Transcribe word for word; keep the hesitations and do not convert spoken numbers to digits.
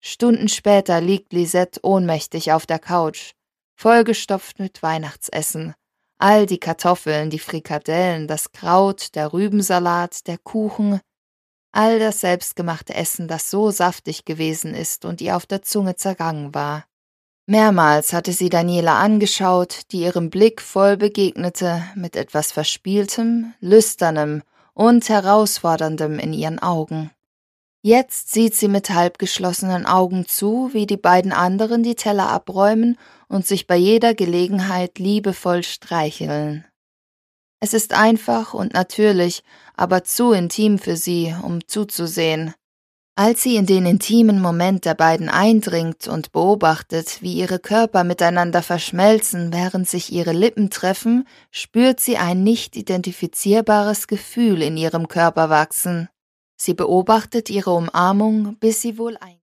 Stunden später liegt Lisette ohnmächtig auf der Couch, vollgestopft mit Weihnachtsessen. All die Kartoffeln, die Frikadellen, das Kraut, der Rübensalat, der Kuchen, all das selbstgemachte Essen, das so saftig gewesen ist und ihr auf der Zunge zergangen war. Mehrmals hatte sie Daniela angeschaut, die ihrem Blick voll begegnete, mit etwas Verspieltem, Lüsternem und Herausforderndem in ihren Augen. Jetzt sieht sie mit halbgeschlossenen Augen zu, wie die beiden anderen die Teller abräumen und sich bei jeder Gelegenheit liebevoll streicheln. Es ist einfach und natürlich, aber zu intim für sie, um zuzusehen. Als sie in den intimen Moment der beiden eindringt und beobachtet, wie ihre Körper miteinander verschmelzen, während sich ihre Lippen treffen, spürt sie ein nicht identifizierbares Gefühl in ihrem Körper wachsen. Sie beobachtet ihre Umarmung, bis sie wohl ein